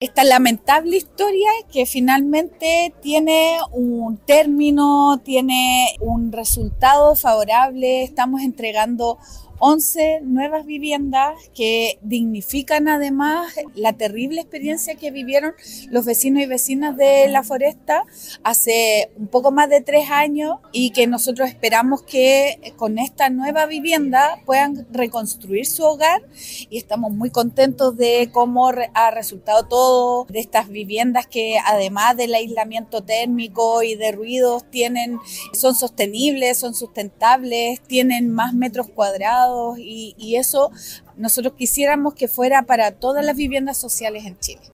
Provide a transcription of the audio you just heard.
esta lamentable historia que finalmente tiene un término, tiene un resultado favorable. Estamos entregando 11 nuevas viviendas que dignifican además la terrible experiencia que vivieron los vecinos y vecinas de La Floresta hace un poco más de 3 años y que nosotros esperamos que con esta nueva vivienda puedan reconstruir su hogar y estamos muy contentos de cómo ha resultado todo, de estas viviendas que además del aislamiento térmico y de ruidos son sostenibles, son sustentables, tienen más metros cuadrados y eso nosotros quisiéramos que fuera para todas las viviendas sociales en Chile.